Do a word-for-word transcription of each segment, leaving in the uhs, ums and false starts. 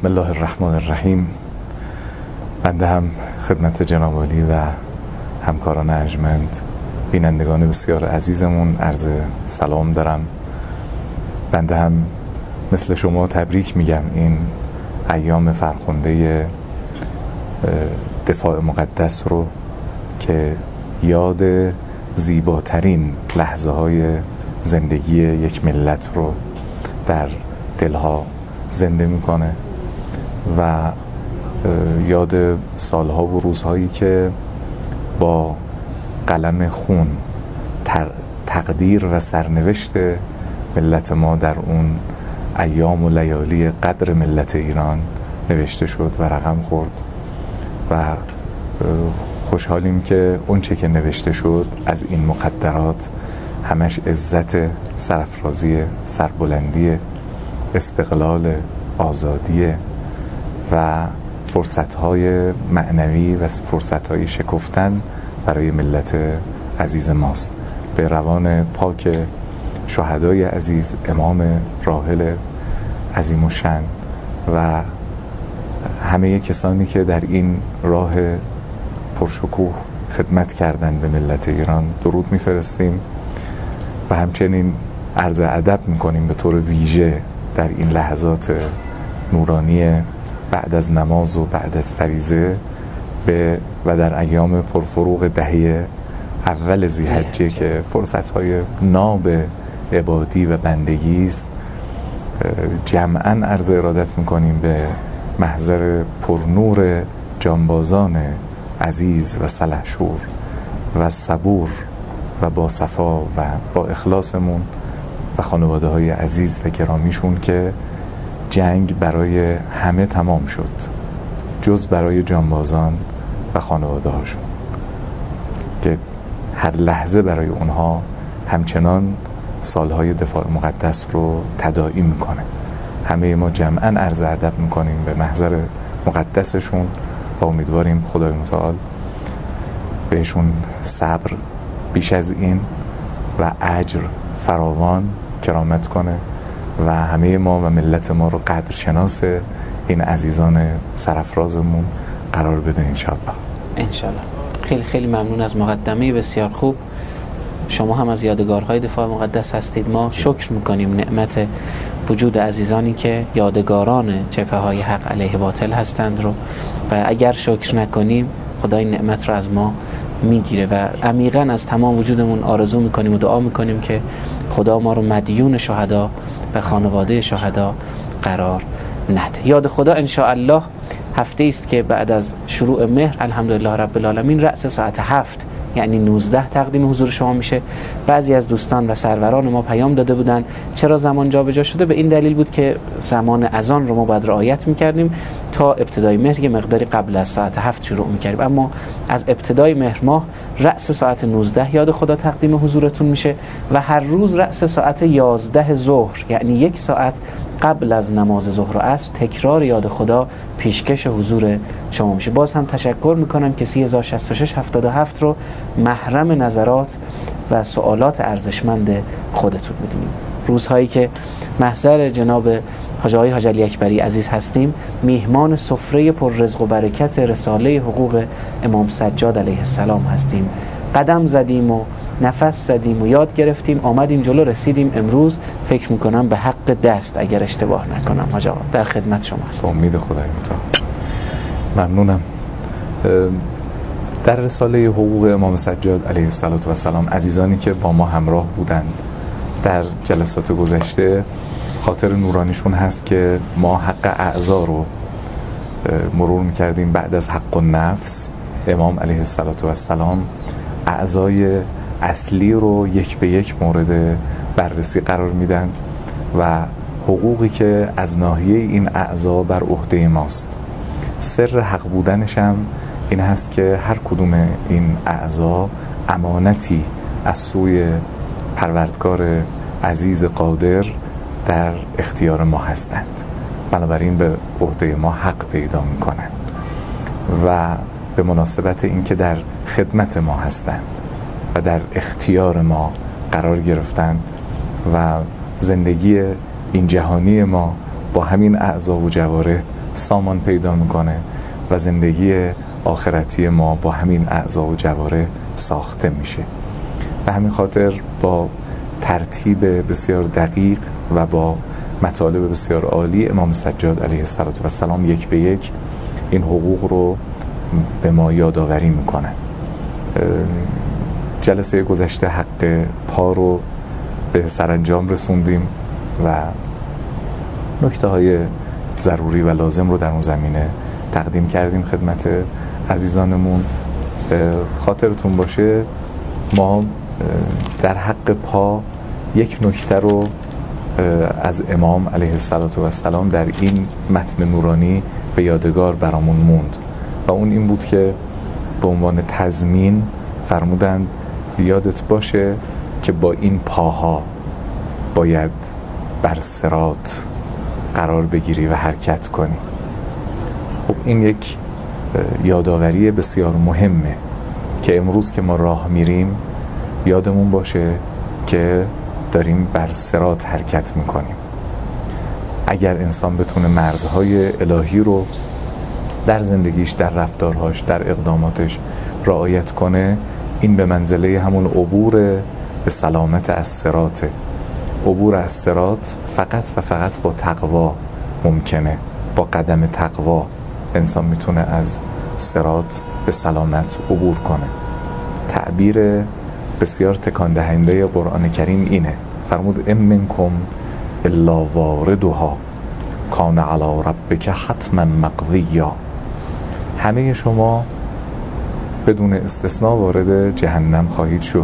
بسم الله الرحمن الرحیم. بنده هم خدمت جناب عالی و همکاران ارجمند، بینندگان بسیار عزیزمون عرض سلام دارم. بنده هم مثل شما تبریک میگم این ایام فرخنده دفاع مقدس رو که یاد زیباترین لحظه های زندگی یک ملت رو در دلها زنده میکنه و یاد سالها و روزهایی که با قلم خون تقدیر و سرنوشت ملت ما در اون ایام و لیالی قدر ملت ایران نوشته شد و رقم خورد و خوشحالیم که اون چه که نوشته شد از این مقدرات همش عزت، سرافرازی، سربلندی، استقلال، آزادی و فرصت‌های معنوی و فرصت‌های شکفتن برای ملت عزیز ماست. به روان پاک شهدای عزیز، امام راحل عظیم الشأن و همه کسانی که در این راه پرشکوه خدمت کردند به ملت ایران درود می‌فرستیم و همچنین عرض ادب می‌کنیم به طور ویژه در این لحظات نورانی بعد از نماز و بعد از فریضه به و در ایام پرفروغ دهه اول ذی‌حجه که فرصت‌های ناب عبادی و بندگی است، جمعاً عرض ارادت می‌کنیم به محضر پرنور جانبازان عزیز و سلحشور و صبور و با صفا و با اخلاصمون و خانواده های عزیز و گرامیشون که جنگ برای همه تمام شد جز برای جانبازان و خانواده هاشون که هر لحظه برای اونها همچنان سالهای دفاع مقدس رو تداعی میکنه. همه ما جمعاً عرض ادب میکنیم به محضر مقدسشون و امیدواریم خدای متعال بهشون صبر بیش از این و اجر فراوان کرامت کنه و همه ما و ملت ما رو قدرشناس این عزیزان سرافرازمون قرار بده انشاءالله. انشاءالله. خیلی خیلی ممنون از مقدمه بسیار خوب. شما هم از یادگارهای دفاع مقدس هستید. ما شکر میکنیم نعمت وجود عزیزانی که یادگاران جبهه های حق علیه باطل هستند رو و اگر شکر نکنیم خدا این نعمت رو از ما میگیره و عمیقاً از تمام وجودمون آرزو میکنیم و دعا میکنیم که خدا ما رو مدیون شهدا و خانواده شهدا قرار نده. یاد خدا انشاءالله هفته است که بعد از شروع مهر الحمدلله رب العالمین رأس ساعت هفت یعنی نوزده تقدیم حضور شما میشه. بعضی از دوستان و سروران ما پیام داده بودن چرا زمان جابجا شده، به این دلیل بود که زمان اذان رو ما باید رعایت میکردیم تا ابتدای مهر یه مقداری قبل از ساعت هفت شروع میکردیم، اما از ابتدای مهر ماه رأس ساعت نوزده یاد خدا تقدیم حضورتون میشه و هر روز رأس ساعت یازده ظهر یعنی یک ساعت قبل از نماز ظهر و عصر تکرار یاد خدا پیشکش حضور شما میشه. باز هم تشکر میکنم که سی هزار و شصت و شش هفتاد و هفت رو محرم نظرات و سوالات ارزشمند خودتون میدونیم. روزهایی که محضر جناب حاج آقای حاج علی اکبری عزیز هستیم، میهمان سفره پر رزق و برکت رساله حقوق امام سجاد علیه السلام هستیم. قدم زدیم و نفس زدیم و یاد گرفتیم، آمدیم جلو، رسیدیم امروز فکر میکنم به حق دست اگر اشتباه نکنم. حاج آقا در خدمت شما هستم. امید خدای متعال. ممنونم. در رساله حقوق امام سجاد علیه السلام عزیزانی که با ما همراه بودند در جلسات گذشته، خاطر نورانیشون هست که ما حق اعضا رو مرور میکردیم. بعد از حق النفس امام علیه السلام اعضای اصلی رو یک به یک مورد بررسی قرار میدن و حقوقی که از ناحیه این اعضا بر عهده ماست. سر حق بودنش هم این هست که هر کدوم این اعضا امانتی از سوی پروردگار عزیز قادر در اختیار ما هستند، بنابراین به عهده ما حق پیدا میکنند و به مناسبت این که در خدمت ما هستند و در اختیار ما قرار گرفتند و زندگی این جهانی ما با همین اعضا و جواره سامان پیدا میکنه و زندگی آخرتی ما با همین اعضا و جواره ساخته میشه. به همین خاطر با ترتیب بسیار دقیق و با مطالب بسیار عالی امام سجاد علیه السلام یک به یک این حقوق رو به ما یادآوری میکنن. جلسه گذشته حق پا رو به سرانجام رسوندیم و نکته های ضروری و لازم رو در اون زمینه تقدیم کردیم خدمت عزیزانمون. خاطرتون باشه ما در حق پا یک نکته رو از امام علیه السلام در این متن نورانی به یادگار برامون موند و اون این بود که به عنوان تضمین فرمودند یادت باشه که با این پاها باید بر صراط قرار بگیری و حرکت کنی. خب این یک یادآوری بسیار مهمه که امروز که ما راه میریم یادمون باشه که داریم بر صراط حرکت میکنیم. اگر انسان بتونه مرزهای الهی رو در زندگیش، در رفتارهاش، در اقداماتش رعایت کنه، این به منزله همون عبور به سلامت از صراطه. عبور از صراط فقط و فقط با تقوا ممکنه. با قدم تقوا انسان میتونه از صراط به سلامت عبور کنه. تعبیر بسیار تکان دهنده قرآن کریم اینه، فرمود ام منکم الا واردها کان علی ربک حتما مقضیا. همه شما بدون استثناء وارد جهنم خواهید شد.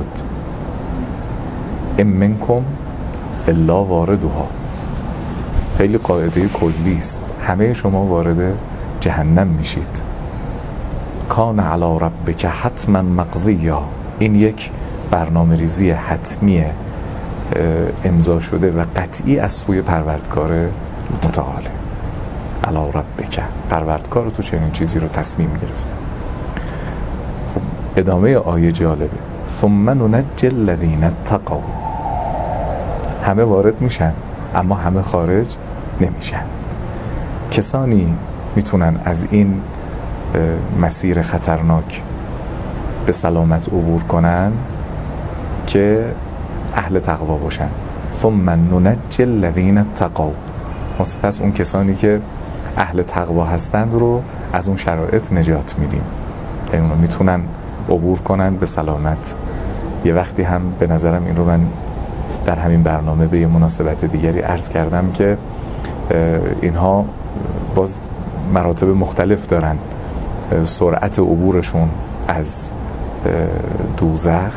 ام منکم الا واردها خیلی قاعده کلی است، همه شما وارد جهنم میشید. کان علی ربک حتما مقضیا، این یک برنامه ریزی حتمیه امضا شده و قطعی از سوی پروردگار متعالی. علی ربک، پروردگار تو چنین چیزی رو تصمیم گرفته. خب ادامه آیه جالبه، ثم ننجی الذین اتقوا. همه وارد میشن اما همه خارج نمیشن. کسانی میتونن از این مسیر خطرناک به سلامت عبور کنن که اهل تقوا باشن. ثم ننجی الذین اتقوا، پس اون کسانی که اهل تقوا هستند رو از اون شرایط نجات میدیم، یعنی اونا میتونن عبور کنن به سلامت. یه وقتی هم به نظرم این رو من در همین برنامه به یه مناسبت دیگری عرض کردم که اینها باز مراتب مختلف دارن. سرعت عبورشون از دوزخ،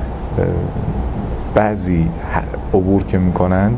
بعضی عبور که میکنن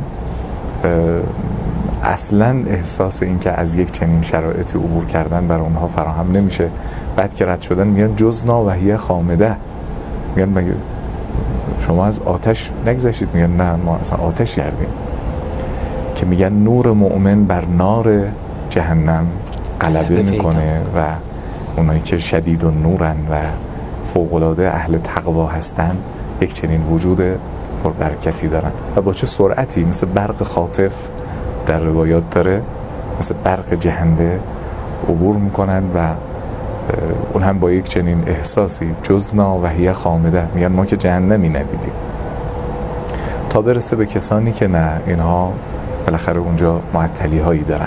اصلا احساس این که از یک چنین شرایطی عبور کردن برای اونها فراهم نمیشه. بعد که رد شدن میگن جزنا و هی خامده، میگن مگه شما از آتش نگذشتید؟ میگن نه ما اصلا آتش گردیم. که میگن نور مؤمن بر نار جهنم غلبه میکنه و اونایی که شدید و نورن و فوق‌العاده اهل تقوا هستن یک چنین وجود پربرکتی دارن و با چه سرعتی، مثل برق خاطف در روایات داره، مثل برق جهنده عبور میکنن و اون هم با یک چنین احساسی، جزنا و هی خامده، میگن ما که جهنمی ندیدیم. تا برسه به کسانی که نه، اینها بالاخره اونجا معطلی هایی دارن.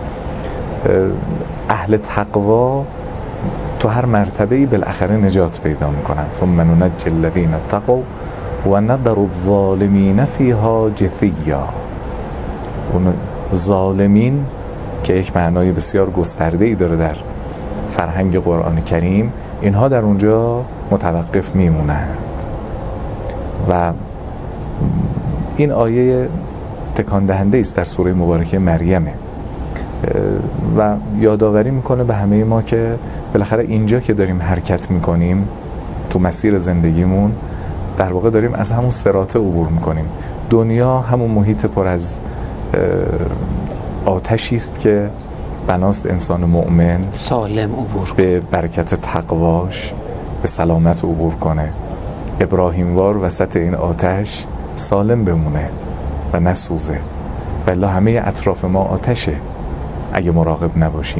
اهل تقوا تو هر مرتبه‌ای بالاخره نجات پیدا میکنن. ثم ننجی الذین اتقوا و نذر الظالمین فیها جثیا. اون ظالمین که یک معنای بسیار گسترده‌ای داره در فرهنگ قرآن کریم، اینها در اونجا متوقف میمونند. و این آیه تکان دهنده است در سوره مبارکه مریمه و یادآوری میکنه به همه ما که بالاخره اینجا که داریم حرکت میکنیم تو مسیر زندگیمون، در واقع داریم از همون صراط عبور میکنیم. دنیا همون محیط پر از آتشی است که بناست انسان مؤمن سالم عبور به برکت تقواش به سلامت عبور کنه. ابراهیموار وسط این آتش سالم بمونه و نسوزه، ولی همه اطراف ما آتشه. اگه مراقب نباشیم.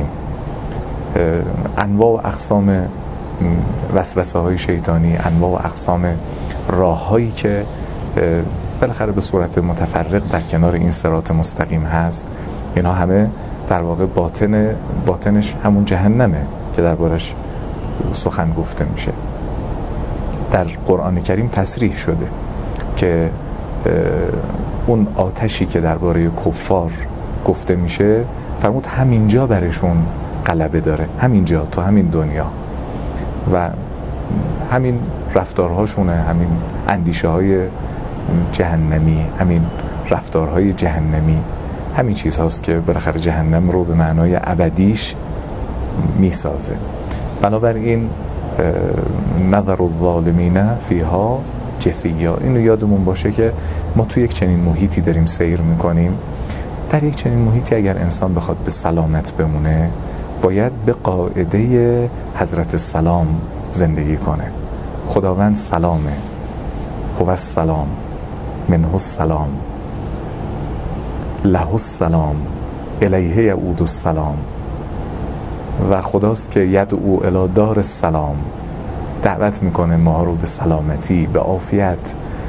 انواع و اقسام وسوسه های شیطانی، انواع و اقسام راه هایی که بالاخره به صورت متفرق در کنار این صراط مستقیم هست، اینا همه در واقع باطن باطنش همون جهنمه که دربارش سخن گفته میشه. در قرآن کریم تصریح شده که اون آتشی که درباره کفار گفته میشه فرمود همینجا برشون غلبه داره، همینجا تو همین دنیا، و همین رفتارهاشونه، همین اندیشه های جهنمی، همین رفتارهای جهنمی، همین چیز هاست که بالاخره جهنم رو به معنای ابدیش میسازه. بنابراین نظر الظالمین فیها جثیا، اینو یادمون باشه که ما توی یک چنین محیطی داریم سیر میکنیم. در یک چنین محیطی اگر انسان بخواد به سلامت بمونه باید به قاعده حضرت سلام زندگی کنه. خداوند سلامه، هو السلام، منه السلام، له السلام، الیه یعود السلام. و خداست که یدعو الی دار السلام، دعوت میکنه ما رو به سلامتی، به عافیت.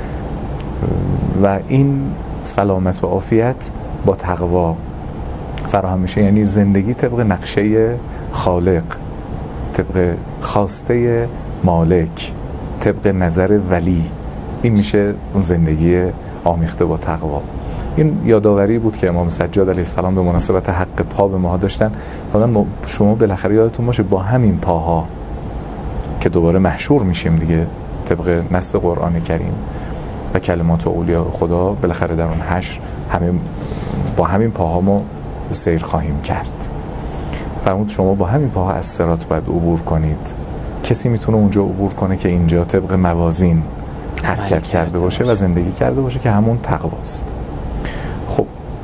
و این سلامت و عافیت با تقوا فراهم میشه، یعنی زندگی طبق نقشه خالق، طبق خواسته مالک، طبق نظر ولی. این میشه اون زندگی آمیخته با تقوا. این یادآوری بود که امام سجاد علیه السلام به مناسبت حق پا به ما داشتن. حالا شما بالاخره یادتون باشه با همین پاها که دوباره محشور میشیم دیگه طبق نص قرآن کریم و کلمات اولیاء خدا، بالاخره در اون حشر همه با همین پاها ما سیر خواهیم کرد. فرمود شما با همین پاها از صراط باید عبور کنید. کسی میتونه اونجا عبور کنه که اینجا طبق موازین حرکت کرده باشه و زندگی کرده باشه که همون تقواست. خب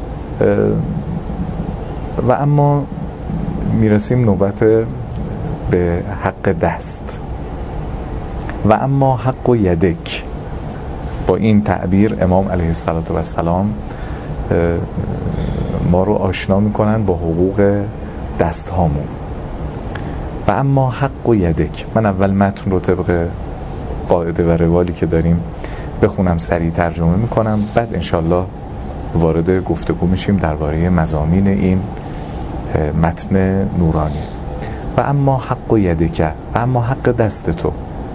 و اما میرسیم نوبت به حق دست. و اما حق و یدک، با این تعبیر امام علیه السلام ما رو آشنا میکنن با حقوق دست هامون. و اما حق و یدک، من اول متن رو طبق قاعده و روالی که داریم بخونم، سریع ترجمه میکنم، بعد انشالله وارد گفتگو میشیم درباره مضامین این متن نورانی. و اما حق و یدک، و اما حق دست تو،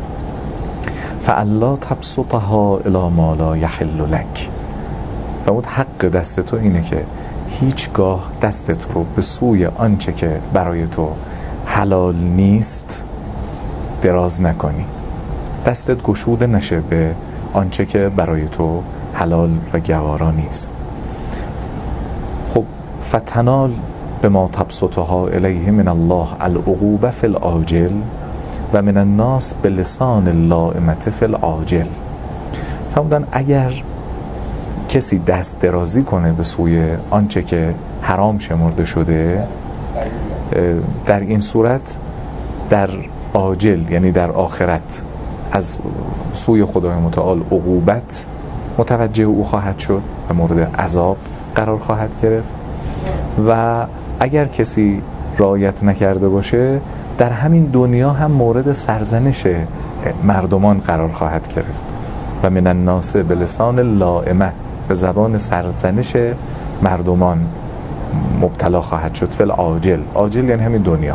فالا تبسطها الی ما لا یحل لک. فرمود حق دست تو اینه که هیچگاه دستت رو به سوی آنچه که برای تو حلال نیست دراز نکنی. دستت گشوده نشه به آنچه که برای تو حلال و گوارا نیست. خب فتنال به ما تبسطها الیه من الله العقوبه فی العاجل و من الناس به لسان اللائمت فی العاجل. فرمودن اگر کسی دست درازی کنه به سوی آنچه که حرام شمرده شده، در این صورت در عاجل یعنی در آخرت از سوی خدای متعال عقوبت متوجه او خواهد شد و مورد عذاب قرار خواهد گرفت. و اگر کسی رعایت نکرده باشه در همین دنیا هم مورد سرزنش مردمان قرار خواهد گرفت. و من الناس به لسان اللائمه، به زبان سرزنش مردمان مبتلا خواهد شد. فل عاجل، عاجل یعنی همین دنیا.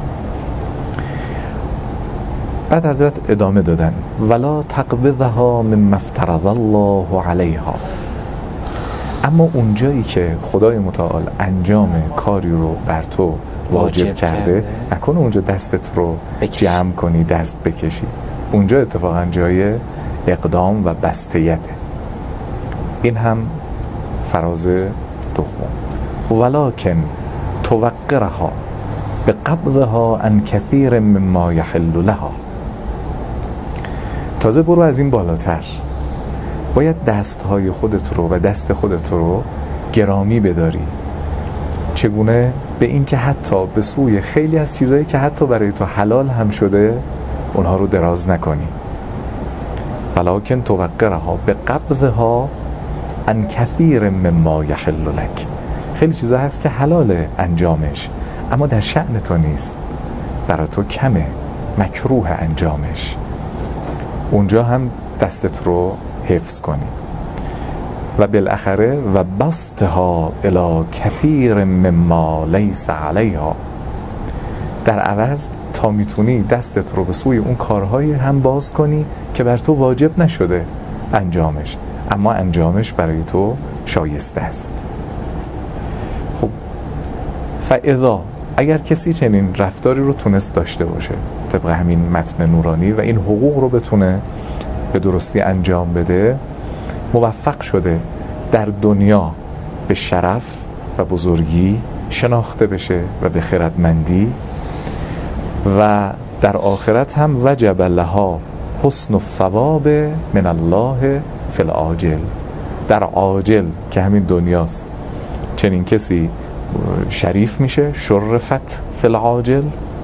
بعد حضرت ادامه دادن ولا تقبضها مما افترض الله علیها. اما اونجایی که خدای متعال انجام کاری رو بر تو واجب, واجب کرده, کرده نکنه اونجا دستت رو بکش. جمع کنی دست بکشی. اونجا اتفاقا جای اقدام و بستیته. این هم فراز دوم. ولکن توقرها به قبضها عن کثیر مما یحل لها. تازه برو از این بالاتر، باید دستهای خودت رو و دست خودت رو گرامی بداری. چگونه؟ به این که حتی به سوی خیلی از چیزایی که حتی برای تو حلال هم شده اونها رو دراز نکنی. ولکن توقرها به قبضها عن کثیر مما یحل لک. خیلی چیزا هست که حلاله انجامش، اما در شأن تو نیست، برای تو کمه، مکروه انجامش. اونجا هم دستت رو حفظ کنی. و بالاخره و بسطها الی کثیر مما لیس علیها، در عوض تا میتونی دستت رو به سوی اون کارهایی هم باز کنی که بر تو واجب نشده انجامش، اما انجامش برای تو شایسته است. خب فاذا، اگر کسی چنین رفتاری رو تونست داشته باشه طبق همین متن نورانی و این حقوق رو بتونه به درستی انجام بده، موفق شده در دنیا به شرف و بزرگی شناخته بشه و به خردمندی، و در آخرت هم وجب لها حسن الثواب من الله فی العاجل، در عاجل که همین دنیاست چنین کسی شریف میشه، شرفت فی العاجل،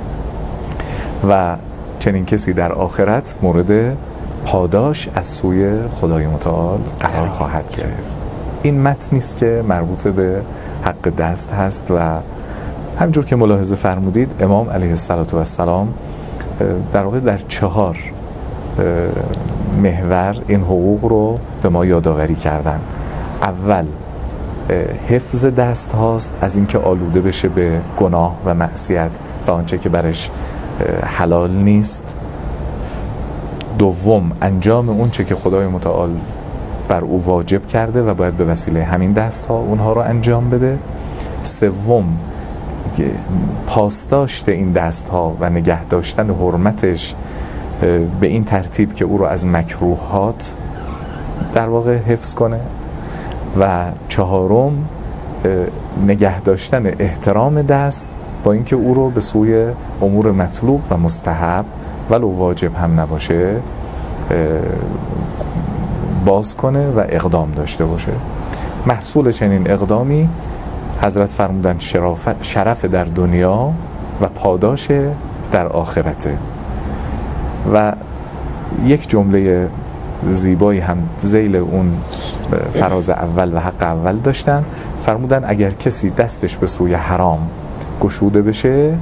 و چنین کسی در آخرت مورد پاداش از سوی خدای متعال قرار خواهد گرفت. این متن نیست که مربوط به حق دست هست و همجور که ملاحظه فرمودید امام علیه السلام در واقع در چهار محور این حقوق رو به ما یادآوری کردن. اول حفظ دست هاست از اینکه آلوده بشه به گناه و معصیت و آنچه که برش حلال نیست. دوم انجام اون چه که خدای متعال بر او واجب کرده و باید به وسیله همین دست ها اونها رو انجام بده. سوم پاسداشت این دست ها و نگه داشتن حرمتش به این ترتیب که او رو از مکروهات در واقع حفظ کنه. و چهارم نگه داشتن احترام دست با اینکه او رو به سوی امور مطلوب و مستحب ولو واجب هم نباشه باز کنه و اقدام داشته باشه. محصول چنین اقدامی حضرت فرمودن شرف در دنیا و پاداش در آخرته. و یک جمله زیبایی هم ذیل اون فراز اول و حق اول داشتن، فرمودن اگر کسی دستش به سوی حرام گشوده بشه،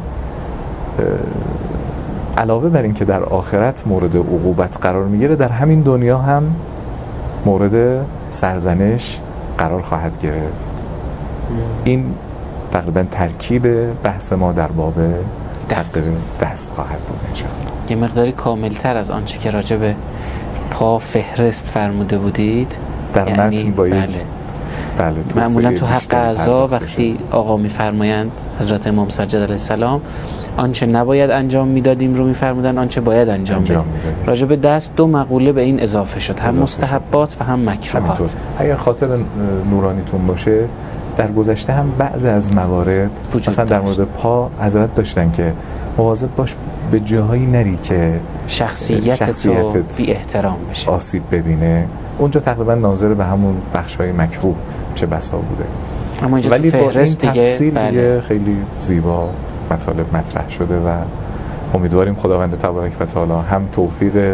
علاوه بر این که در آخرت مورد عقوبت قرار میگیره، در همین دنیا هم مورد سرزنش قرار خواهد گرفت. این تقریبا ترکیب بحث ما در باب حق دست خواهد بود انشاءالله. یه مقداری کاملتر از آنچه که راجع به پا فهرست فرموده بودید در یعنی متن با یک بله. بله معمولا تو حق اعضا وقتی آقا میفرمایند حضرت امام سجاد علیه السلام آنچه نباید انجام میدادیم رو میفرمودن آنچه باید انجام, انجام بدیم. راجع به دست دو مقوله به این اضافه شد، هم مستحبات و هم مکروهات. اگر خاطر نورانیتون باشه در گذشته هم بعضی از موارد مثلا در مورد پا حضرت داشتن که مواظب باش به جاهایی نری که شخصیت تو بی احترام بشه، آسیب ببینه. اونجا تقریبا ناظر به همون بخش‌های مکروه چه بسا بوده. اما اینجا ولی تو با این تفصیل بله. دیگه خیلی زیبا مطالب مطرح شده و امیدواریم خداوند تبارک و تعالی هم توفیق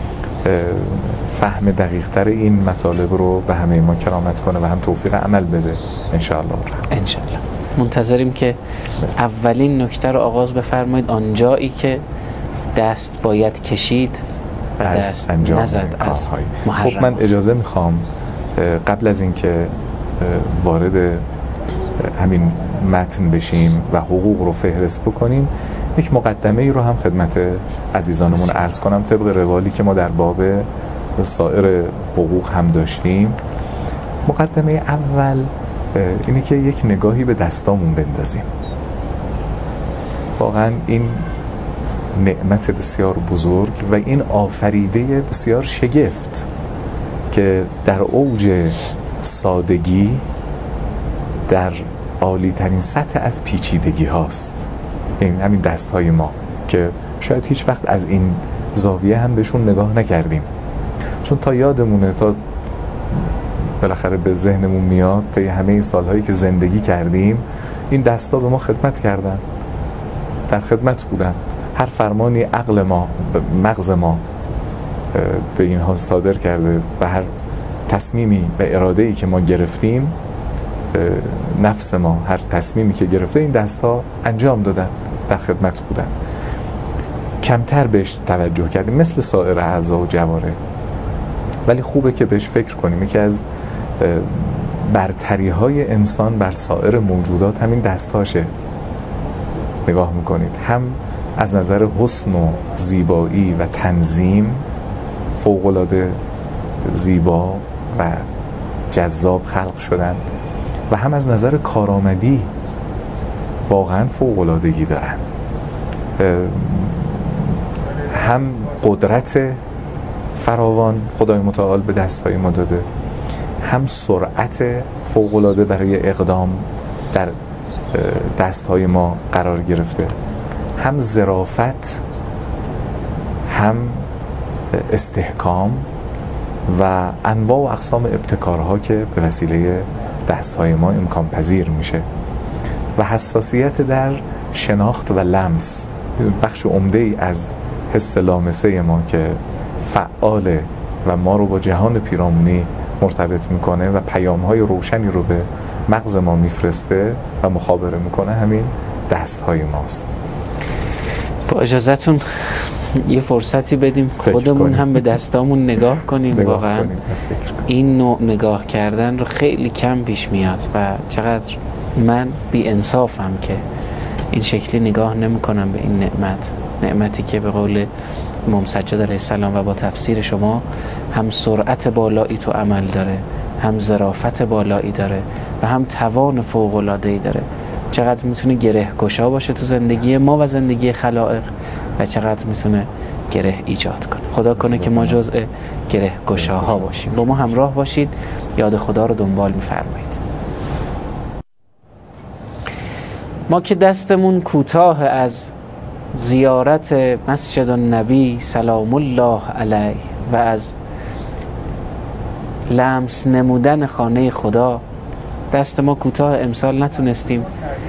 فهم دقیق‌تر این مطالب رو به همه ما کرامت کنه و هم توفیق عمل بده انشاءالله. انشاءالله منتظریم که اولین نکته رو آغاز بفرمایید، آنجایی که دست باید کشید و دست نزد از محرمات. خب من اجازه میخوام قبل از اینکه وارد همین متن بشیم و حقوق رو فهرست بکنیم یک مقدمه ای رو هم خدمت عزیزانمون عرض کنم طبق روالی که ما در باب سایر حقوق هم داشتیم. مقدمه اول اینه که یک نگاهی به دستامون بندازیم. واقعا این نعمت بسیار بزرگ و این آفریده بسیار شگفت که در اوج سادگی در عالی ترین سطح از پیچیدگی هاست. این همین دست های ما که شاید هیچ وقت از این زاویه هم بهشون نگاه نکردیم، چون تا یادمونه، تا بالاخره به ذهنمون میاد طی همه این سالهایی که زندگی کردیم این دستا به ما خدمت کردن، در خدمت بودن. هر فرمانی عقل ما، مغز ما به اینها صادر کرده و هر تصمیمی و اراده‌ای که ما گرفتیم نفس ما، هر تصمیمی که گرفته این دست ها انجام دادن، در خدمت بودن. کمتر بهش توجه کردیم مثل سایر اعضا و جواره، ولی خوبه که بهش فکر کنیم. یکی از برتری های انسان بر سایر موجودات همین دستاشه. نگاه میکنید هم از نظر حسن و زیبایی و تنظیم فوق‌العاده زیبا و جذاب خلق شدن و هم از نظر کارآمدی واقعا فوق‌العادگی دارن. هم قدرت فراوان خدای متعال به دستهای ما داده، هم سرعت فوق‌العاده برای اقدام در دستهای ما قرار گرفته، هم ظرافت، هم استحکام و انواع و اقسام ابتکارها که به وسیله دستهای ما امکان پذیر میشه و حساسیت در شناخت و لمس، بخش عمده ای از حس لامسه ما که فعاله و ما رو با جهان پیرامونی مرتبط میکنه و پیام‌های روشنی رو به مغز ما میفرسته و مخابره میکنه، همین دست‌های ماست. با اجازهتون یه فرصتی بدیم خودمون کنیم. هم به دستامون نگاه کنیم. نگاه واقعا کنیم. این نوع نگاه کردن رو خیلی کم پیش میاد و چقدر من بی انصافم که این شکلی نگاه نمی کنم به این نعمت، نعمتی که به قول امام سجاد علیه السلام و با تفسیر شما هم سرعت بالایی تو عمل داره، هم ظرافت بالایی داره و هم توان فوق‌العاده‌ای داره. چقدر میتونه گره گشا باشه تو زندگی ما و زندگی خلائق و چقدر میتونه گره ایجاد کنه. خدا کنه که ما جزء گره گشاها باشیم. با ما همراه باشید، یاد خدا رو دنبال میفرمایید. ما که دستمون کوتاه از زیارت مسجد النبی سلام الله علیه و از لمس نمودن خانه خدا، دست ما کوتاه، امسال نتونستیم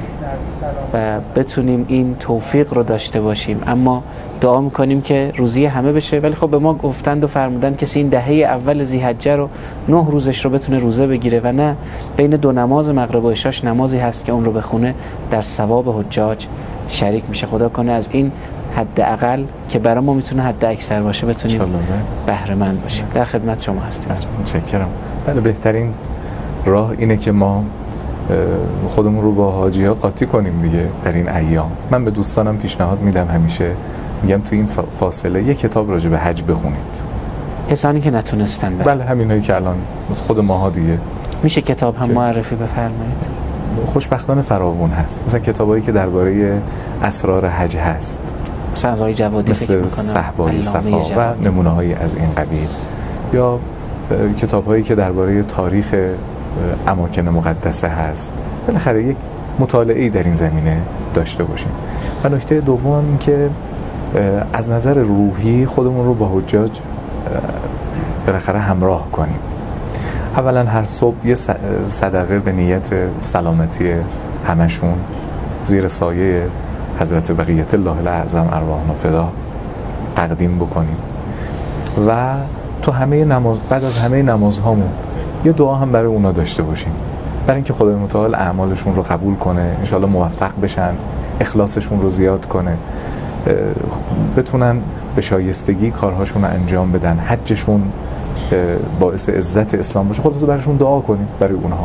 و بتونیم این توفیق رو داشته باشیم، اما دعا میکنیم که روزی همه بشه. ولی خب به ما گفتند و فرمودن کسی این دهه اول ذی‌حجه رو نه روزش رو بتونه روزه بگیره و نه بین دو نماز مغرب و عشاش نمازی هست که اون رو بخونه در ثواب حجاج شریک میشه. خدا کنه از این حداقل که برای ما میتونه حد اکثر باشه بتونیم بهره مند باشیم. در خدمت شما هستیم. متشکرم. بله، بهترین راه اینه که ما خودمون رو با حاجی ها قاطی کنیم دیگه در این ایام. من به دوستانم پیشنهاد میدم، همیشه میگم تو این فاصله یک کتاب راجع به حج بخونید. کسانی که نتونستن بره. بله، همینایی که الان خود ماها دیگه. میشه کتاب هم معرفی بفرمایید؟ خوشبختانه فراوون هست. مثلا کتابایی که درباره اسرار حج هست، مثلا از آقای جوادی مثل صحبای صفا و نمونه‌هایی از این قبیل، یا کتاب‌هایی که درباره تاریخ اماکن مقدسه هست. بالاخره یک مطالعه‌ای در این زمینه داشته باشیم. و نکته دوم این که از نظر روحی خودمون رو با حجاج بالاخره همراه کنیم. اولا هر صبح یه صدقه به نیت سلامتی همشون زیر سایه حضرت بقیت الله الاعظم ارواحنا فدا تقدیم بکنیم و تو همه نماز، بعد از همه نمازهامون یه دعا هم برای اونا داشته باشیم، برای اینکه خدای متعال اعمالشون رو قبول کنه، انشالله موفق بشن، اخلاصشون رو زیاد کنه، بتونن به شایستگی کارهاشون رو انجام بدن، حجشون باعث عزت اسلام باشه. خلاصه براشون دعا کنیم برای اونها.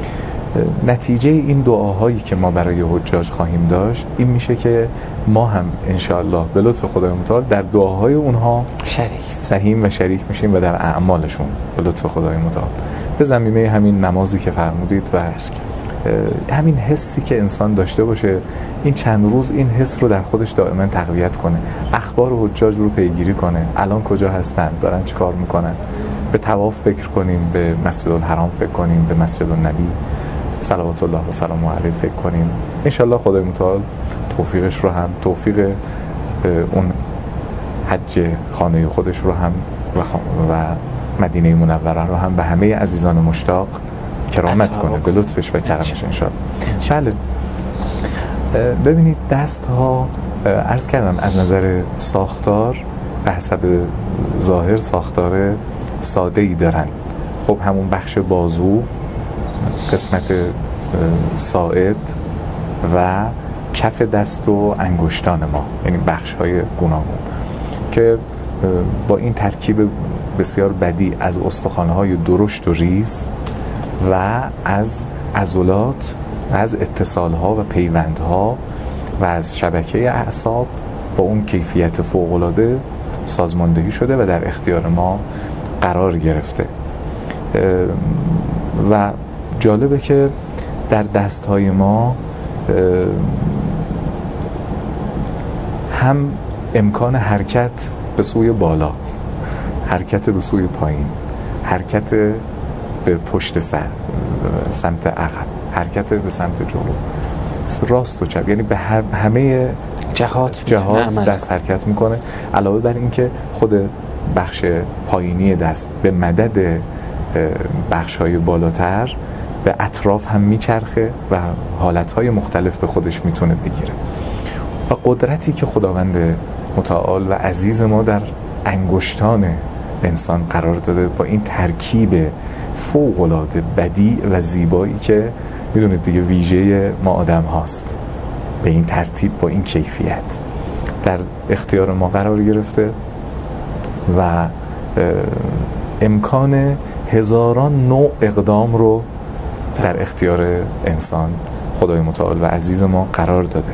نتیجه این دعاهایی که ما برای حجاج خواهیم داشت این میشه که ما هم انشاءالله به لطف خدای متعال در دعاهای اونها شریک سهیم و شریک میشیم و در اعمالشون به لطف خدای متعال به ضمیمه همین نمازی که فرمودید و همین حسی که انسان داشته باشه این چند روز این حس رو در خودش دائما تقویت کنه، اخبار حجاج رو پیگیری کنه، الان کجا هستن، دارن چی کار میکنن، به طواف فکر کنیم، به مسجد الحرام فکر کنیم، به مسجد النبی صلوات الله و سلام علیه فکر کنیم. انشالله خدای متعال توفیقش رو هم، توفیق اون حج خانه خودش رو هم و مدینه منوره رو هم به همه عزیزان مشتاق کرامت کنه به لطفش و کرمش انشالله. بله، ببینید دست ها عرض کردم از نظر ساختار به حسب ظاهر ساختار ساده ای دارن. خب همون بخش بازو قسمت ساعد و کف دست و انگشتان ما، یعنی بخش های گوناگون که با این ترکیب بسیار بدی از استخوان های درشت و ریز و از عضلات و از اتصال ها و پیوند ها و از شبکه اعصاب با اون کیفیت فوق العاده سازماندهی شده و در اختیار ما قرار گرفته. و جالبه که در دست های ما هم امکان حرکت به سوی بالا، حرکت به سوی پایین، حرکت به پشت سر سمت عقب، حرکت به سمت جلو، راست و چپ، یعنی به همه جهات جهات دست حرکت میکنه. علاوه بر این که خود بخش پایینی دست به مدد بخش های بالاتر به اطراف هم میچرخه و حالتهای مختلف به خودش میتونه بگیره. و قدرتی که خداوند متعال و عزیز ما در انگشتان انسان قرار داده با این ترکیب فوق العاده بدیع و زیبایی که میدونید دیگه ویژه ما آدم هاست، به این ترتیب با این کیفیت در اختیار ما قرار گرفته و امکان هزاران نوع اقدام رو در اختیار انسان خدای متعال و عزیز ما قرار داده.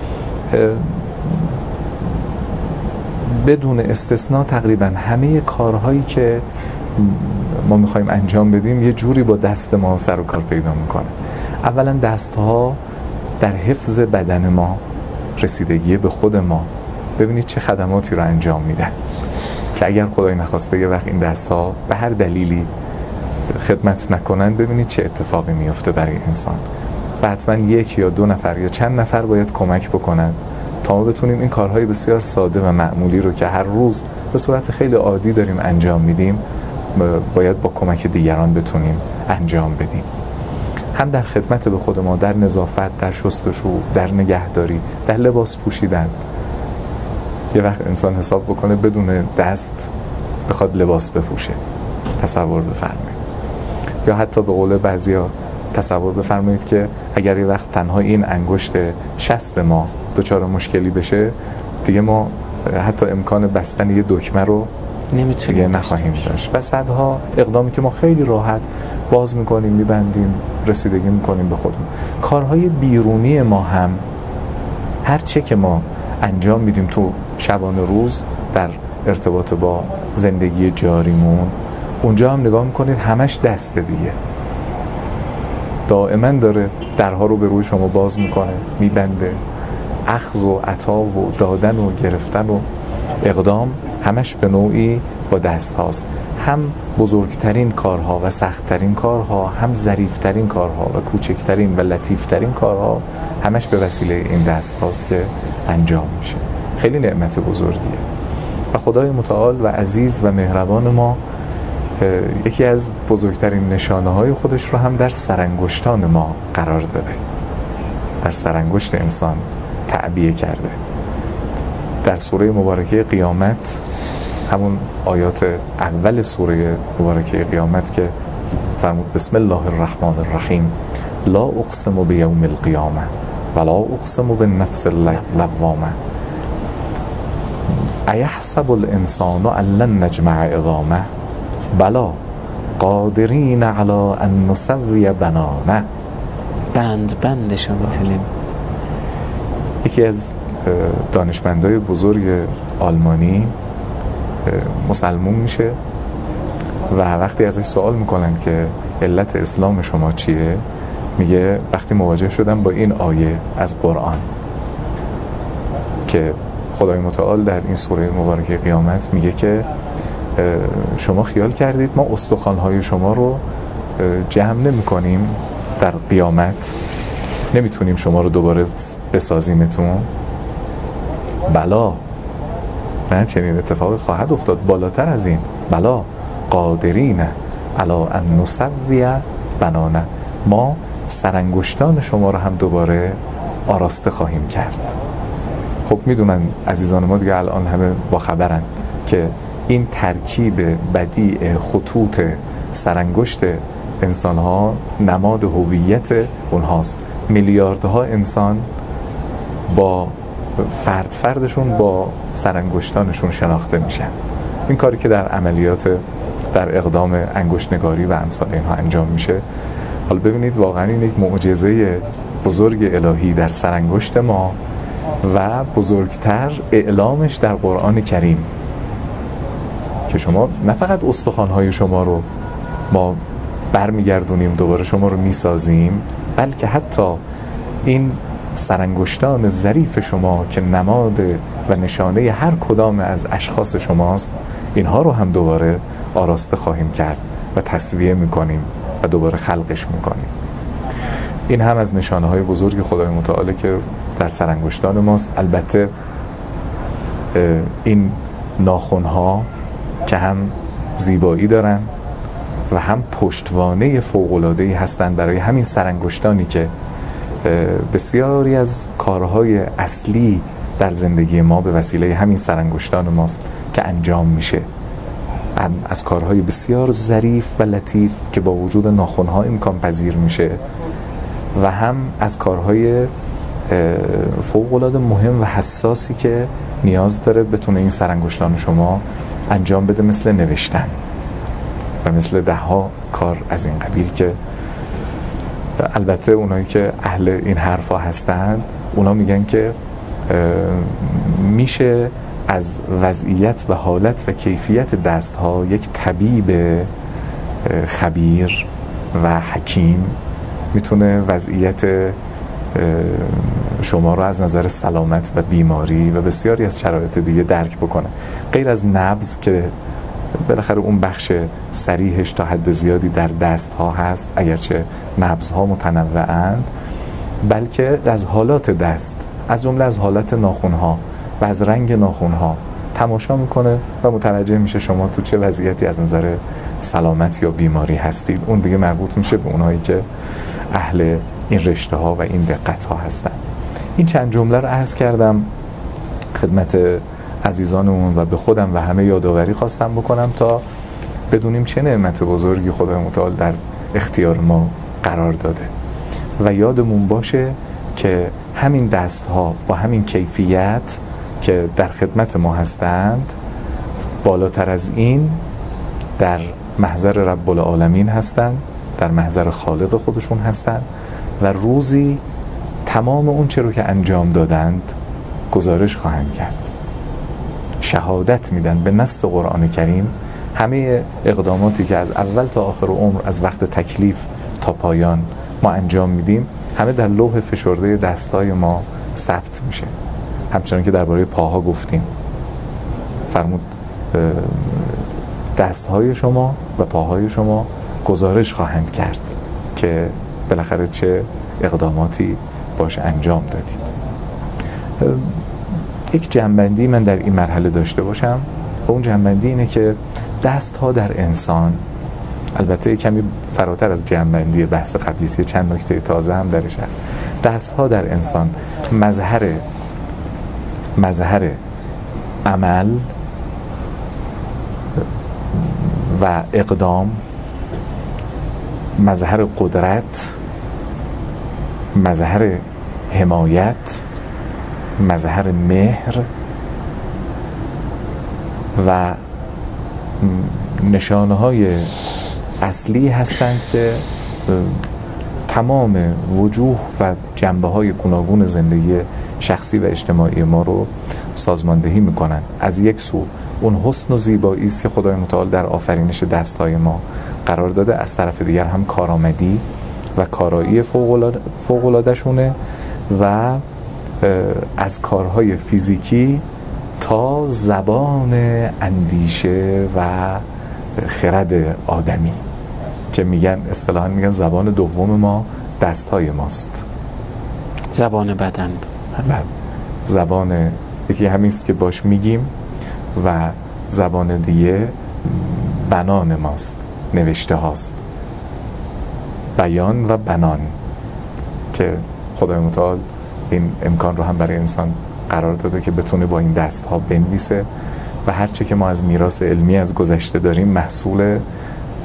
بدون استثناء تقریبا همه کارهایی که ما میخوایم انجام بدیم یه جوری با دست ما سر و کار پیدا میکنه. اولا دستها در حفظ بدن ما، رسیدگی به خود ما، ببینید چه خدماتی رو انجام میدن که اگر خدای نخواسته یه وقت این دستها به هر دلیلی خدمت نکنن، ببینید چه اتفاقی میفته برای انسان. و حتما یک یا دو نفر یا چند نفر باید کمک بکنن تا ما بتونیم این کارهای بسیار ساده و معمولی رو که هر روز به صورت خیلی عادی داریم انجام میدیم باید با کمک دیگران بتونیم انجام بدیم. هم در خدمت به خود ما، در نظافت، در شستشو، در نگهداری، در لباس پوشیدن. یه وقت انسان حساب بکنه بدون دست بخواد لباس بپوشه، تصور بفرمایید. یا حتی به قول بعضیا تصور بفرمایید که اگر یه وقت تنها این انگشت شست ما دچار مشکلی بشه، دیگه ما حتی امکان بستن یه دکمه رو نمیتونیم نخواهیم داشت. و صدها اقدامی که ما خیلی راحت باز میکنیم، میبندیم، رسیدگی میکنیم به خودمون. کارهای بیرونی ما هم هر چه که ما انجام میدیم تو شبانه روز در ارتباط با زندگی جاریمون، اونجا هم نگاه میکنید همش دسته دیگه، دائما داره درها رو به روی شما باز میکنه، میبنده. اخذ و عطا و دادن و گرفتن و اقدام همش به نوعی با دست هاست. هم بزرگترین کارها و سختترین کارها، هم ظریفترین کارها و کوچکترین و لطیفترین کارها همش به وسیله این دست هاست که انجام میشه. خیلی نعمت بزرگیه و خدای متعال و عزیز و مهربان ما یکی از بزرگترین نشانه های خودش رو هم در سرانگشتان ما قرار داده، در سرانگشت انسان تعبیه کرده. در سوره مبارکه قیامت، همون آیات اول سوره مبارکه قیامت که فرمود بسم الله الرحمن الرحیم لا اقسم بیوم القیامه ولا اقسم بالنفس اللوامه ایحسب الانسان ان لن نجمع عظامه بلا قادرین علی ان نسوی بنانه. بند بندشو میتونیم. یکی از دانشمندای بزرگ آلمانی مسلمون میشه و وقتی ازش سوال میکنن که علت اسلام شما چیه، میگه وقتی مواجه شدم با این آیه از قرآن که خدای متعال در این سوره مبارکه قیامت میگه که شما خیال کردید ما استخوان‌های شما رو جمع نمی کنیم در قیامت، نمیتونیم شما رو دوباره بسازیمتون؟ بلا، نه چنین اتفاقی خواهد افتاد، بالاتر از این، بلا قادرین علی ان نسوی بنانه، ما سرانگشتان شما رو هم دوباره آراسته خواهیم کرد. خب میدونن عزیزان ما دیگه الان همه با خبرن که این ترکیب بدیع خطوط سرانگشت انسان ها نماد هویت اونهاست. میلیاردها انسان با فرد فردشون با سرانگشتانشون شناخته میشن. این کاری که در عملیات در اقدام انگشت‌نگاری و امثال اینها انجام میشه، حالا ببینید واقعا این یک معجزه بزرگ الهی در سرانگشت ما و بزرگتر اعلامش در قرآن کریم که شما نه فقط استخوان‌های شما رو ما برمیگردونیم دوباره شما رو میسازیم، بلکه حتی این سرانگشتان ظریف شما که نماد و نشانه هر کدام از اشخاص شماست، اینها رو هم دوباره آراسته خواهیم کرد و تصویه میکنیم و دوباره خلقش میکنیم. این هم از نشانه های بزرگ خدای متعال که در سرانگشتان ماست. البته این ناخن‌ها که هم زیبایی دارن و هم پشتوانه فوق‌العاده‌ای هستند برای همین سرانگشتانی که بسیاری از کارهای اصلی در زندگی ما به وسیله همین سرانگشتان ماست که انجام میشه. هم از کارهای بسیار ظریف و لطیف که با وجود ناخن‌ها امکان پذیر میشه و هم از کارهای فوق‌العاده مهم و حساسی که نیاز داره بتونه این سرانگشتان شما انجام بده، مثل نوشتن و مثل ده ها کار از این قبیل که البته اونایی که اهل این حرفا هستند اونا میگن که میشه از وضعیت و حالت و کیفیت دست ها یک طبیب خبیر و حکیم میتونه وضعیت شما رو از نظر سلامت و بیماری و بسیاری از شرایط دیگه درک بکنه، غیر از نبض که بالاخره اون بخش صریحش تا حد زیادی در دست ها هست، اگرچه نبض ها متنوعند، بلکه از حالات دست، از جمله از حالت ناخن ها و از رنگ ناخن ها تماشا میکنه و متوجه میشه شما تو چه وضعیتی از نظر سلامت یا بیماری هستید. اون دیگه مربوط میشه به اونایی که اهل این رشته ها و این دقت ها هستن. این چند جمله رو عرض کردم خدمت عزیزانمون و به خودم و همه یادآوری خواستم بکنم تا بدونیم چه نعمت بزرگی خدای متعال در اختیار ما قرار داده و یادمون باشه که همین دست ها با همین کیفیت که در خدمت ما هستند بالاتر از این در محضر رب العالمین هستند، در محضر خالق خودشون هستند و روزی تمام اون چه رو که انجام دادند گزارش خواهند کرد، شهادت میدن به نص قرآن کریم. همه اقداماتی که از اول تا آخر عمر، از وقت تکلیف تا پایان ما انجام میدیم، همه در لوح فشرده دستای ما ثبت میشه. همچنان که درباره پاها گفتیم، فرمود دستهای شما و پاهای شما گزارش خواهند کرد که بالاخره چه اقداماتی باش انجام دادید. یک جنبندی من در این مرحله داشته باشم و اون جنبندی اینه که دستها در انسان، البته کمی فراتر از جنبندی بحث قبلیست، چند نکته تازه هم درش هست. دستها در انسان مظهر مظهر عمل و اقدام، مظهر قدرت، مظهر حمایت، مظهر مهر و نشانه های اصلی هستند که تمام وجوه و جنبه های گوناگون زندگی شخصی و اجتماعی ما رو سازماندهی میکنن. از یک سو اون حسن و زیبایی است که خدای متعال در آفرینش دستهای ما قرار داده، از طرف دیگر هم کارآمدی و کارایی فوق‌العاده شونه و از کارهای فیزیکی تا زبان اندیشه و خرد آدمی که میگن اصطلاحاً میگن زبان دوم ما دستهای ماست. زبان بدن، زبان یکی همیست که باش میگیم و زبان دیگه بنان ماست، نوشته هاست، بیان و بنان که خدای متعال این امکان رو هم برای انسان قرار داده که بتونه با این دست ها بنویسه و هرچه که ما از میراث علمی از گذشته داریم محصول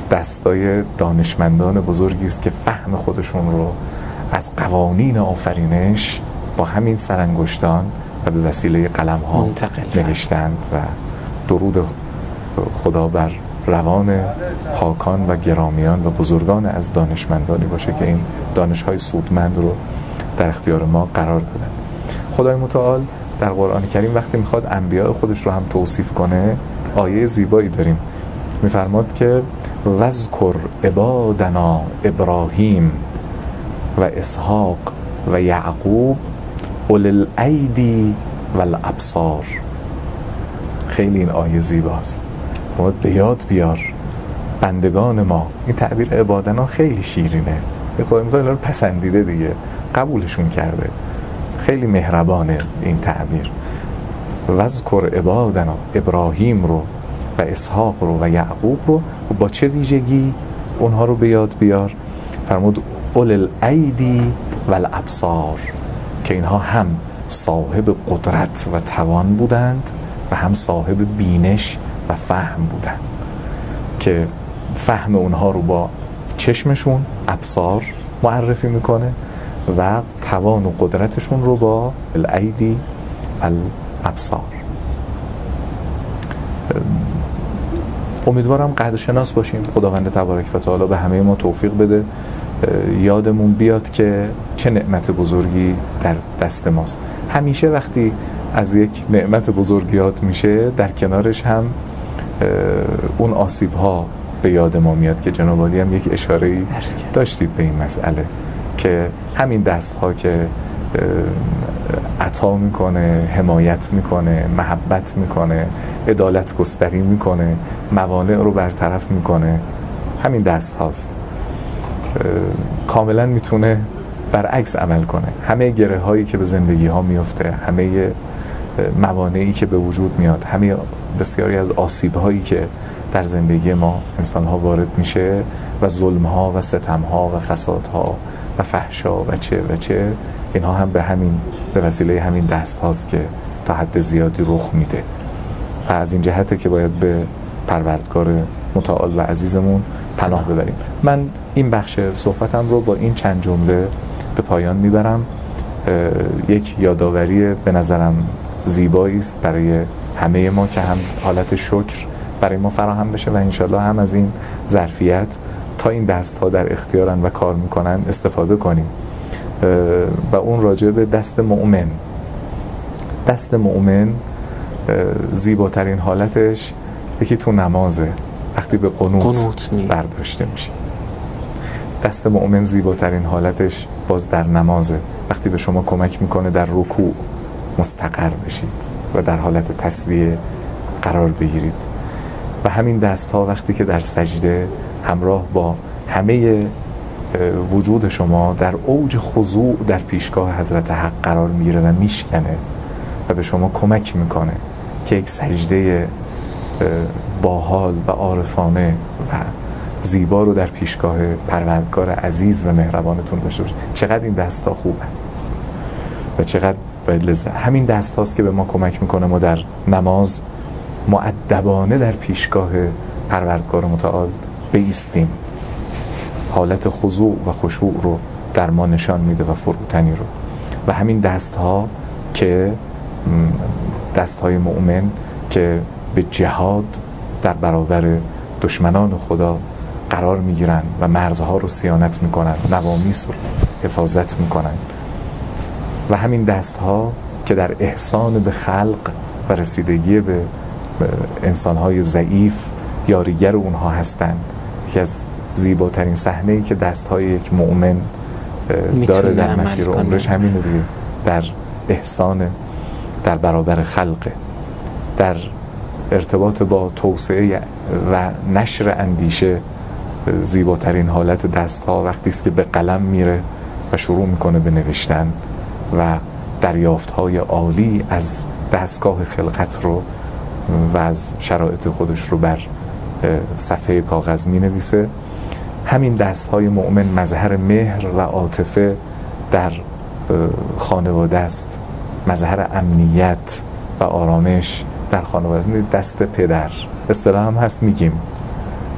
دستای دانشمندان بزرگی است که فهم خودشون رو از قوانین آفرینش با همین سرانگشتان و به وسیله قلم ها نوشتند و درود خدا بر روان پاکان و گرامیان و بزرگان از دانشمندانی باشه که این دانش‌های سودمند رو در اختیار ما قرار دادن. خدای متعال در قرآن کریم وقتی میخواد انبیاء خودش رو هم توصیف کنه آیه زیبایی داریم، میفرماد که وذکر عبادنا ابراهیم و اسحاق و یعقوب اولی الایدی و الابصار. خیلی این آیه زیباست. باید به یاد بیار بندگان ما. این تعبیر عبادنا خیلی شیرینه، به خدای متعال رو پسندیده دیگه، قبولشون کرده، خیلی مهربانه این تعبیر. وذکر عبادنا ابراهیم رو و اسحاق رو و یعقوب رو با چه ویژگی اونها رو به یاد بیار؟ فرمود اولی الایدی و الابصار، که اینها هم صاحب قدرت و توان بودند و هم صاحب بینش و فهم بودند، که فهم اونها رو با چشمشون ابصار معرفی میکنه و توان و قدرتشون رو با الایدی الابصار. امیدوارم قدرشناس باشیم. خداوند تبارک و تعالی به همه ما توفیق بده، یادمون بیاد که چه نعمت بزرگی در دست ماست. همیشه وقتی از یک نعمت بزرگ یاد میشه در کنارش هم اون آسیب ها به یاد ما میاد که جناب عالی هم یک اشاره‌ای داشتید به این مسئله، که همین دست ها که عطا میکنه، حمایت میکنه، محبت میکنه، عدالت گستری میکنه، موانع رو برطرف میکنه، همین دست هاست. کاملا میتونه برعکس عمل کنه. همه گره هایی که به زندگی ها میفته، همه موانعی که به وجود میاد، همه بسیاری از آسیب هایی که در زندگی ما انسان ها وارد میشه و ظلم ها و ستم ها و فساد ها و فحشا و چه و چه، اینها هم به همین به وسیله همین دست هاست که تا حد زیادی رخ میده. و از این جهته که باید به پروردگار متعال و عزیزمون پناه ببریم. من این بخش صحبتم رو با این چند جمله به پایان میبرم. یک یادآوری به نظرم زیبایی است برای همه ما که هم حالت شکر برای ما فراهم بشه و انشالله هم از این ظرفیت تا این دست ها در اختیارن و کار میکنن استفاده کنیم. و اون راجع به دست مؤمن. دست مؤمن زیباترین حالتش یکی تو نمازه، وقتی به قنوت برداشته میشه. دست مؤمن زیباترین حالتش باز در نمازه، وقتی به شما کمک میکنه در رکوع مستقر بشید و در حالت تسبیح قرار بگیرید. و همین دست ها وقتی که در سجده همراه با همه وجود شما در اوج خضوع در پیشگاه حضرت حق قرار میگیره و میشکنه و به شما کمک میکنه که یک سجده باحال و عارفانه و زیبا رو در پیشگاه پروردگار عزیز و مهربانتون داشته باشید. چقدر این دست ها خوبه و چقدر باید لذت. همین دست هاست که به ما کمک میکنه ما در نماز مؤدبانه در پیشگاه پروردگار متعال بایستیم، حالت خضوع و خشوع رو در ما نشان میده و فروتنی رو. و همین دست ها که دست های مؤمن که به جهاد در برابر دشمنان خدا قرار میگیرن و مرزها رو صیانت میکنن، نوامیس رو حفاظت میکنن. و همین دست ها که در احسان به خلق و رسیدگی به انسانهای ضعیف یاریگر اونها هستند. یکی از زیباترین صحنه‌ای که دست‌های یک مؤمن داره در مسیر عمرش همینه دیگه، در احسان در برابر خلق، در ارتباط با توسعه و نشر اندیشه. زیباترین حالت دست‌ها وقتی است که به قلم میره و شروع میکنه به نوشتن و دریافت‌های عالی از دستگاه خلقت رو و از شرایط خودش رو بر صفحه کاغذ می نویسه. همین دست های مؤمن مظهر مهر و عاطفه در خانواده است، مظهر امنیت و آرامش در خانواده است. دست پدر اصطلاح هم هست میگیم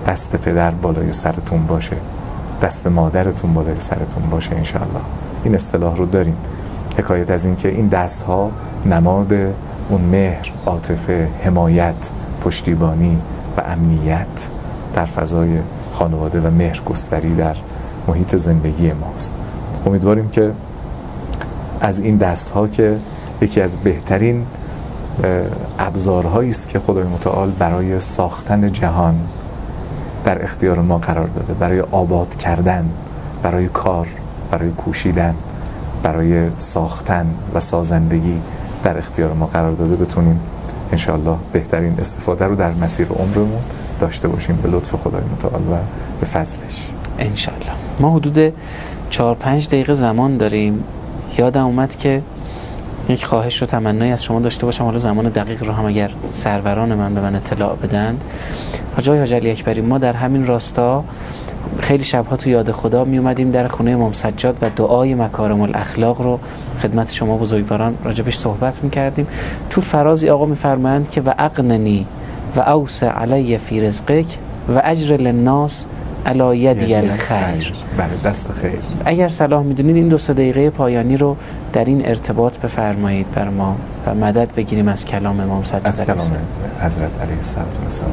دست پدر بالای سرتون باشه، دست مادرتون بالای سرتون باشه انشاءالله. این اصطلاح رو داریم، حکایت از این که این دست ها نماد اون مهر، عاطفه، حمایت، پشتیبانی و امنیت در فضای خانواده و مهر گستری در محیط زندگی ماست. امیدواریم که از این دست ها که یکی از بهترین ابزارهایی است که خدای متعال برای ساختن جهان در اختیار ما قرار داده، برای آباد کردن، برای کار، برای کوشیدن، برای ساختن و سازندگی در اختیار ما قرار داده، بتونیم انشاءالله بهترین استفاده رو در مسیر عمرمون داشته باشیم به لطف خدای متعال و به فضلش انشاءالله. ما حدود چهار پنج دقیقه زمان داریم. یادم اومد که یک خواهش رو تمنایی از شما داشته باشم، حالا زمان دقیق رو هم اگر سروران من به من اطلاع بدند. حاج آقای حاج علی اکبری، ما در همین راستا خیلی شبها تو یاد خدا می اومدیم در خونه امام سجاد و دعای مکارم الاخلاق رو خدمت شما بزرگواران راجبش صحبت می کردیم. تو فرازی آقا می فرمایند که و اقننی و اوسع علی فی رزقک و اجر للناس علی یدی الخیر. بله، دست خیر. اگر صلاح میدونید این دو سه دقیقه پایانی رو در این ارتباط بفرمایید بر ما و مدد بگیریم از کلام امام سجاد، از کلام حضرت علیه السلام.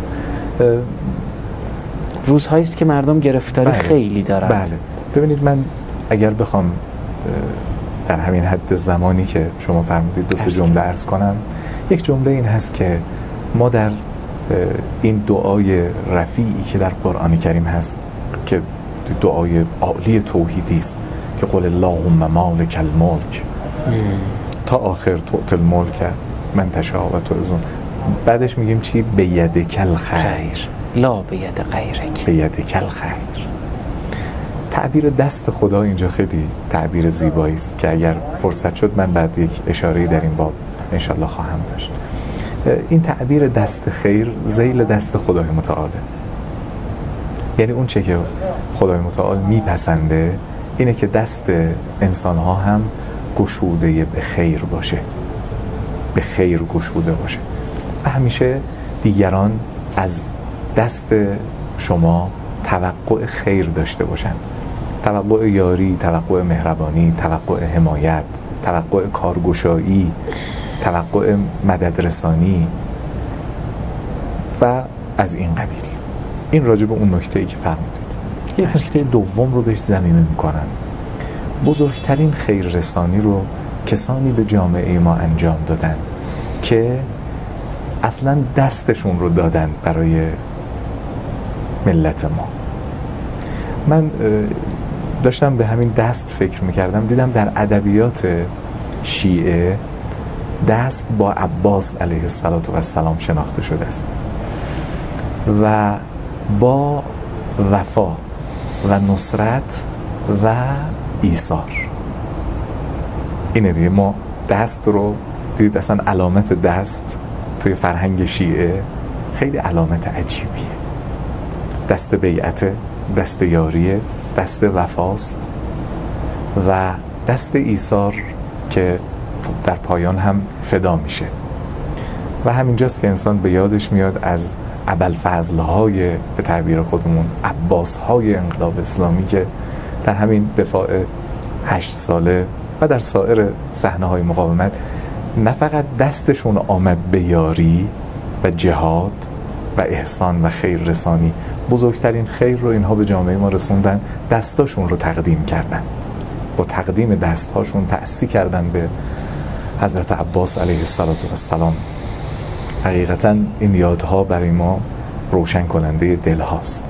روزهایی است که مردم گرفتاری بله. خیلی دارن. بله، ببینید من اگر بخوام در همین حد زمانی که شما فرمودید دو سه جمله عرض کنم، یک جمله این هست که ما در این دعای رفیعی که در قرآن کریم هست که دعای عالی توحیدی است که قل اللهم مالک الملک تا آخر تؤتی الملک من تشاء و تعز، بعدش میگیم چی؟ بیدک الخیر لا بید غیرک، بیدک الخیر. تعبیر دست خدا اینجا خیلی تعبیر زیبایی است که اگر فرصت شد من بعد یک اشاره‌ای در این باب انشالله خواهم داشت. این تعبیر دست خیر ذیل دست خدای متعاله، یعنی اون چه که خدای متعال میپسنده اینه که دست انسان ها هم گشوده به خیر باشه، به خیر گشوده باشه و همیشه دیگران از دست شما توقع خیر داشته باشن، توقع یاری، توقع مهربانی، توقع حمایت، توقع کارگشایی، توقع مددرسانی و از این قبیل. این راجع به اون نکته‌ای که فرمودید. یه نکته دوم رو بهش ضمیمه میکنن. بزرگترین خیررسانی رو کسانی به جامعه ما انجام دادن که اصلا دستشون رو دادن برای ملت ما. من داشتم به همین دست فکر میکردم، دیدم در ادبیات شیعه دست با عباس علیه السلام شناخته شده است و با وفا و نصرت و ایثار. اینه دیگه، ما دست رو دیدید اصلا علامت دست توی فرهنگ شیعه خیلی علامت عجیبیه. دست بیعت، دست یاریه، دست وفاست و دست ایثار که در پایان هم فدا میشه و همینجاست که انسان به یادش میاد از ابوالفضل‌های به تعبیر خودمون عباس‌های انقلاب اسلامی که در همین دفاع هشت ساله و در سایر صحنه‌های مقاومت نه فقط دستشون آمد به یاری و جهاد و احسان و خیر رسانی، بزرگترین خیر رو اینها به جامعه ما رسوندن، دستاشون رو تقدیم کردن، با تقدیم دستهاشون تأسی کردن به حضرت عباس علیه السلام. حقیقتا این یادها برای ما روشن کننده دل هاست.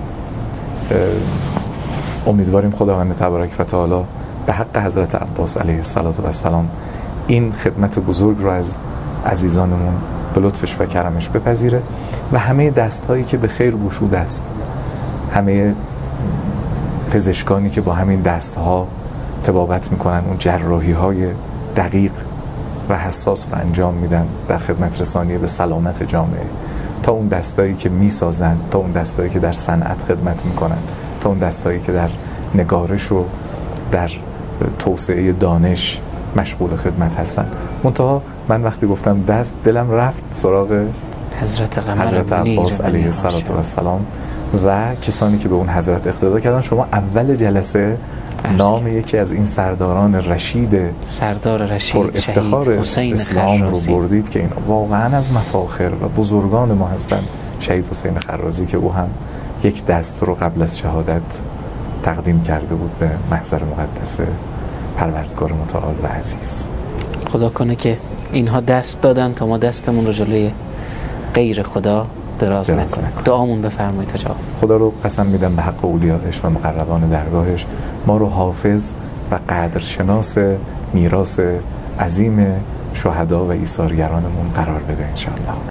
امیدواریم خداوند تبارک و تعالی به حق حضرت عباس علیه السلام این خدمت بزرگ رو از عزیزانمون به لطفش و کرمش بپذیره و همه دستهایی که به خیر گشوده است، همه پزشکانی که با همین دستها طبابت میکنن، اون جراحی های دقیق و حساس رو انجام میدن در خدمت رسانی به سلامت جامعه، تا اون دستایی که میسازن، تا اون دستایی که در صنعت خدمت میکنن، تا اون دستایی که در نگارش و در توسعه دانش مشغول خدمت هستن. منتها من وقتی گفتم دست، دلم رفت سراغ حضرت قمر حضرت عباس علیه السلام و کسانی که به اون حضرت اقتدا کردن. شما اول جلسه نام یکی از این سرداران رشید سردار رشید پر افتخار اسلام رو بردید که این واقعا از مفاخر و بزرگان ما هستند، شهید حسین خرازی، که او هم یک دست رو قبل از شهادت تقدیم کرده بود به محضر مقدس پروردگار متعال و عزیز. خدا کنه که اینها دست دادن تا ما دستمون رو جلوی غیر خدا دراز نکنه. دعامون بفرمایید تا جواب. خدا رو قسم میدم به حق اولیاءش و مقربان درگاهش ما رو حافظ و قدرشناس میراث عظیم شهدا و ایثارگرانمون قرار بده انشاءالله.